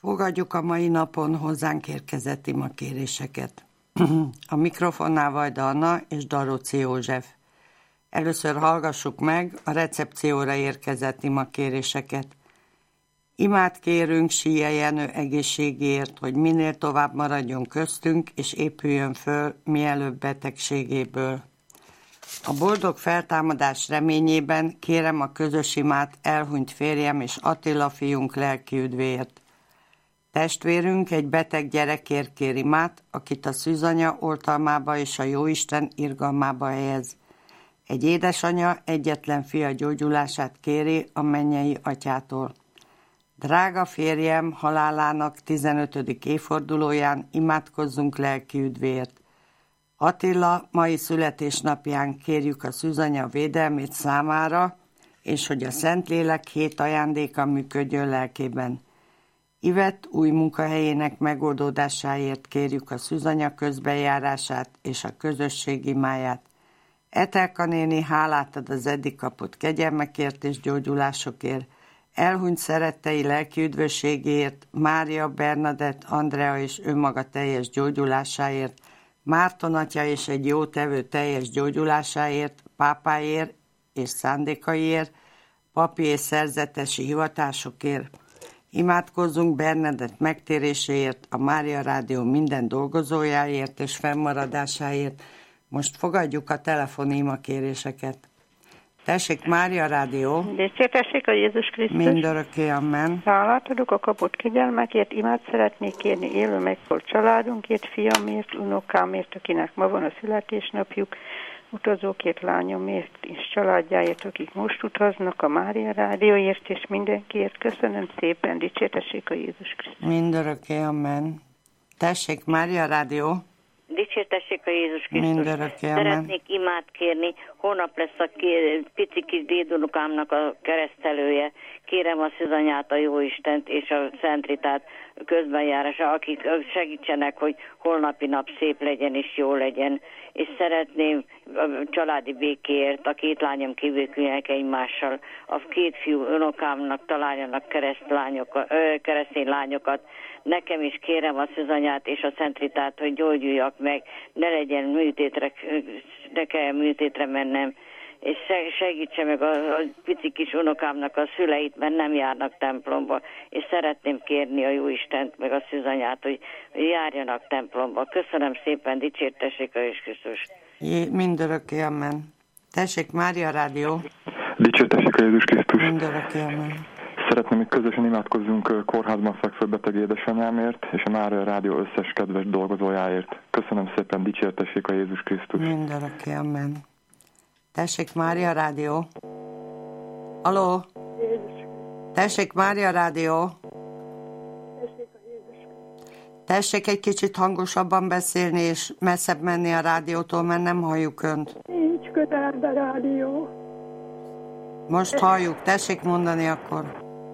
Fogadjuk a mai napon hozzánk érkezett imakéréseket. A mikrofonnál Vajda Anna és Daróci József. Először hallgassuk meg a recepcióra érkezett imakéréseket. Imát kérünk Sije Jenő egészségéért, hogy minél tovább maradjon köztünk, és épüljön föl mielőbb betegségéből. A boldog feltámadás reményében kérem a közös imát elhunyt férjem és Attila fiunk lelki üdvéért. Testvérünk egy beteg gyerekért kér imát, akit a szűzanya oltalmába és a Jóisten irgalmába helyez. Egy édesanya egyetlen fia gyógyulását kéri a mennyei atyától. Drága férjem halálának 15. évfordulóján imádkozzunk lelki üdvéért. Attila mai születésnapján kérjük a szűzanya védelmét számára, és hogy a Szentlélek 7 ajándéka működjön lelkében. Ivett új munkahelyének megoldódásáért kérjük a szűzanya közbejárását és a közösség imáját. Etelka néni hálát ad az eddig kapott kegyelmekért és gyógyulásokért, elhunyt szerettei lelki üdvösségéért, Mária, Bernadett, Andrea és önmaga teljes gyógyulásáért, Márton atya és egy jó tevő teljes gyógyulásáért, pápáért és szándékaiért, papi és szerzetesi hivatásokért. Imádkozzunk Bernadett megtéréséért, a Mária Rádió minden dolgozójáért és fennmaradásáért. Most fogadjuk a telefoni imakéréseket. Tessék, Mária Rádió! Dicsértessék a Jézus Krisztus! Mindörökké, amen! Hálát adok a kapott kegyelmekért, imát szeretnék kérni élő megfolt családunkért, fiamért, unokámért, akinek ma van a születésnapjuk, utazókért, lányomért és családjáért, akik most utaznak, a Mária Rádióért és mindenkiért. Köszönöm szépen, dicsértessék a Jézus Krisztus! Mindörökké, amen! Tessék, Mária Rádió! Dicsértessék a Jézus Krisztus. Mindörökké, amen. Szeretnék imát kérni. Holnap lesz a pici kis dédunokámnak a keresztelője. Kérem a szűzanyát, a Jóistent és a Szent Ritát közbenjárása, akik segítsenek, hogy holnapi nap szép legyen és jó legyen. És szeretném a családi békéért, a 2 lányom kívülküljenek egymással, a 2 fiú unokámnak találjanak keresztény lányokat. Nekem is kérem a szűzanyát és a Szent Ritát, hogy gyógyuljak meg, ne legyen műtétre, ne kelljen műtétre mennem, és segítse meg a pici kis unokámnak a szüleit, mert nem járnak templomba, és szeretném kérni a Jóistent meg a szűzanyát, hogy járjanak templomba. Köszönöm szépen, dicsértessék a Jézus Krisztus. Mindörökké, amen. Tessék, Mária Rádió! Dicsértessék a Jézus Krisztus! Mindörökké, amen. Szeretném, hogy közösen imádkozzunk kórházban fekvő beteg édesanyámért és a Mária Rádió összes kedves dolgozójáért. Köszönöm szépen, dicsértessék a Jézus Krisztus! Mindörökké, amen. Tessék, Mária Rádió! Aló! Tessék, Mária Rádió! Tessék egy kicsit hangosabban beszélni, és messzebb menni a rádiótól, mert nem halljuk önt. Nincs kötelezve rádió. Most halljuk, tessék mondani akkor.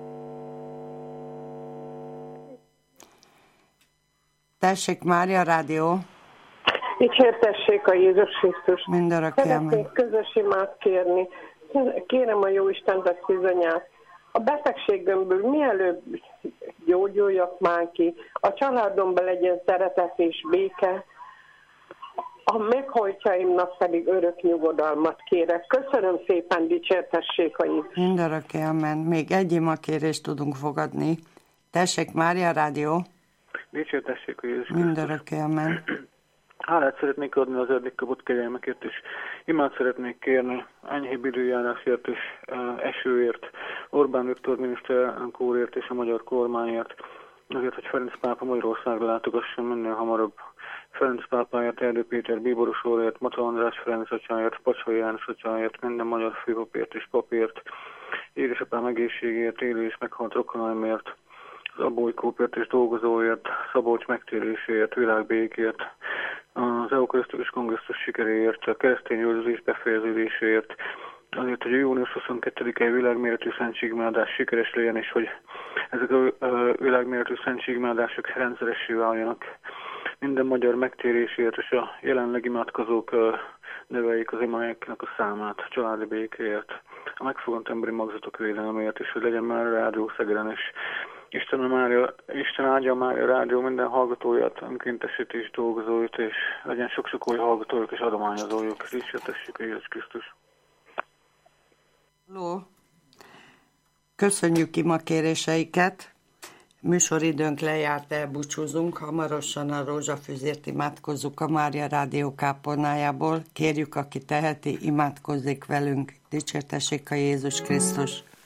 Tessék, Mária Rádió! Dicsértessék a Jézus Krisztus! Mindörökké, amen. Szeretnék közös imát kérni. Kérem a Jóistent a szűzanyát. A betegségemből mielőbb gyógyuljak már ki. A családomban legyen szeretet és béke. A meghajtjaimnak pedig örök nyugodalmat kérek. Köszönöm szépen, dicsértessék a Jézus. Mindörökké, amen. Még egy imakérést tudunk fogadni. Tessék, Mária Rádió! Dicsértessék a Jézus Krisztus. Mindörökké, amen. Hálát szeretnék adni az eddig kapott kegyelmekért, és imát szeretnék kérni enyhébb időjárásért és esőért, Orbán Viktor miniszterelnök úrért és a magyar kormányért, azért, hogy Ferenc pápa Magyarországra látogasson minél hamarabb. Ferenc pápáért, Erdő Péter bíboros úrért, Mata András Ferenc atyáért, Pacsai János atyáért, minden magyar főpapért és papért, édesapám egészségért, élő és meghalt rokonaimért, az Abbolykópért és dolgozóért, Szabolcs megtéréséért, világbékért, az eukarisztikus kongresszus sikeréért, a keresztény üldözés befejeződéséért, azért, hogy a június 22-i világméretű szentségimádás sikeres legyen, és hogy ezek a világméretű szentségimádások rendszeressé váljanak. Minden magyar megtérésért, és a jelenleg imádkozók növeljék az imáiknak a számát, a családi békéért, a megfogant emberi magzatok védelméért, és hogy legyen már rádió Szegeden, és Isten áldja a Mária Rádió minden hallgatóját, önkéntesét és dolgozóit, és legyen sok-sok új hallgatójuk és adományozójuk. Dicsértessék Jézus Krisztus. Halló! Köszönjük imakéréseiket! Műsoridőnk lejárt, elbúcsúzunk. Hamarosan a rózsafüzért imádkozzuk a Mária Rádió kápolnájából. Kérjük, aki teheti, imádkozzék velünk. Dicsértessék a Jézus Krisztus!